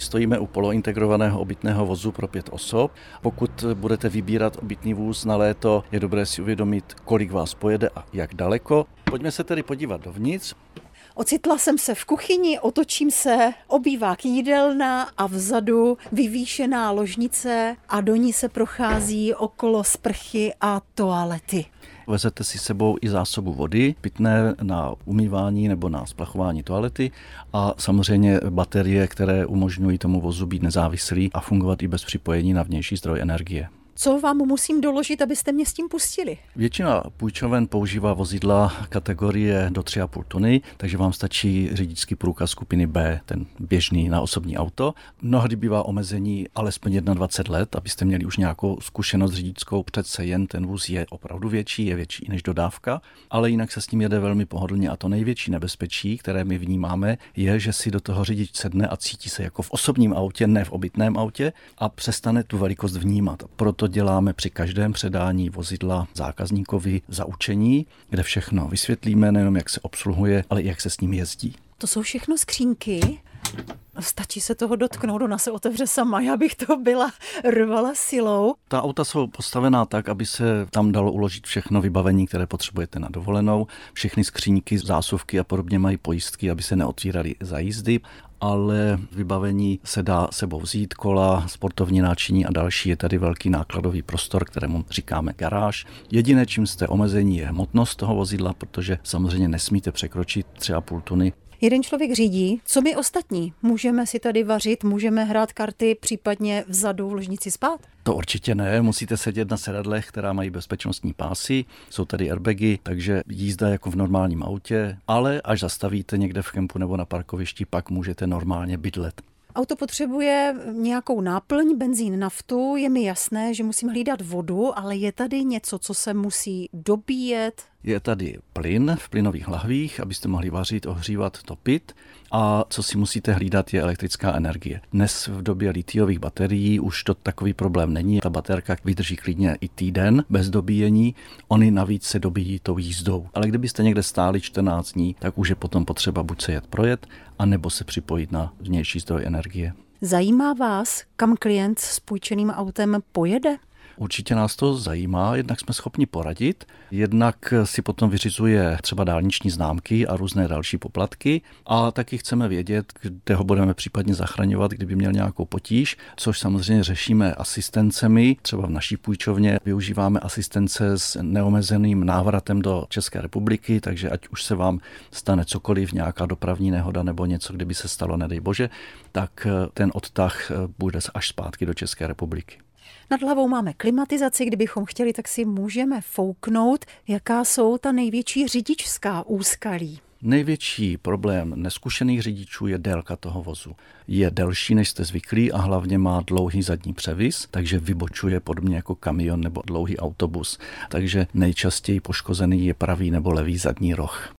stojíme u polointegrovaného obytného vozu pro 5 osob. Pokud budete vybírat obytný vůz na léto, je dobré si uvědomit, kolik vás pojede a jak daleko. Pojďme se tedy podívat dovnitř. Ocitla jsem se v kuchyni, otočím se, obývák jídelna a vzadu vyvýšená ložnice a do ní se prochází okolo sprchy a toalety. Vezete si sebou i zásobu vody, pitné na umývání nebo na splachování toalety a samozřejmě baterie, které umožňují tomu vozu být nezávislý a fungovat i bez připojení na vnější zdroj energie. Co vám musím doložit, abyste mě s tím pustili? Většina půjčoven používá vozidla kategorie do 3,5 tuny, takže vám stačí řidičský průkaz skupiny B, ten běžný na osobní auto. Mnohdy bývá omezení alespoň 21 let, abyste měli už nějakou zkušenost řidičskou, přece jen ten vůz je opravdu větší, je větší než dodávka, ale jinak se s ním jede velmi pohodlně a to největší nebezpečí, které my vnímáme, je, že si do toho řidič sedne a cítí se jako v osobním autě, ne v obytném autě a přestane tu velikost vnímat. Proto děláme při každém předání vozidla zákazníkovi zaučení, kde všechno vysvětlíme, nejenom jak se obsluhuje, ale i jak se s ním jezdí. To jsou všechno skřínky. Stačí se toho dotknout, ona se otevře sama, já bych to byla rvala silou. Ta auta jsou postavená tak, aby se tam dalo uložit všechno vybavení, které potřebujete na dovolenou. Všechny skříňky, zásuvky a podobně mají pojistky, aby se neotvíraly za jízdy, ale vybavení se dá sebou vzít, kola, sportovní náčiní a další. Je tady velký nákladový prostor, kterému říkáme garáž. Jediné, čím jste omezení, je hmotnost toho vozidla, protože samozřejmě nesmíte překročit 3,5 tuny. Jeden člověk řídí, co my ostatní? Můžeme si tady vařit, můžeme hrát karty, případně vzadu v ložnici spát? To určitě ne, musíte sedět na sedadlech, která mají bezpečnostní pásy, jsou tady airbagy, takže jízda jako v normálním autě, ale až zastavíte někde v kempu nebo na parkovišti, pak můžete normálně bydlet. Auto potřebuje nějakou náplň, benzín, naftu, je mi jasné, že musím hlídat vodu, ale je tady něco, co se musí dobíjet? Je tady plyn v plynových lahvích, abyste mohli vařit, ohřívat, topit. A co si musíte hlídat, je elektrická energie. Dnes v době litiových baterií už to takový problém není. Ta baterka vydrží klidně i týden bez dobíjení. Ony navíc se dobíjí tou jízdou. Ale kdybyste někde stáli 14 dní, tak už je potom potřeba buď se jet projet, anebo se připojit na vnější zdroj energie. Zajímá vás, kam klient s půjčeným autem pojede? Určitě nás to zajímá, jednak jsme schopni poradit, jednak si potom vyřizuje třeba dálniční známky a různé další poplatky a taky chceme vědět, kde ho budeme případně zachraňovat, kdyby měl nějakou potíž, což samozřejmě řešíme asistencemi. Třeba v naší půjčovně využíváme asistence s neomezeným návratem do České republiky, takže ať už se vám stane cokoliv, nějaká dopravní nehoda nebo něco, kdyby se stalo, nedej bože, tak ten odtah bude až zpátky do České republiky. Nad hlavou máme klimatizaci, kdybychom chtěli, tak si můžeme fouknout. Jaká jsou ta největší řidičská úskalí? Největší problém neskušených řidičů je délka toho vozu. Je delší, než jste zvyklí a hlavně má dlouhý zadní převis, takže vybočuje podobně jako kamion nebo dlouhý autobus. Takže nejčastěji poškozený je pravý nebo levý zadní roh.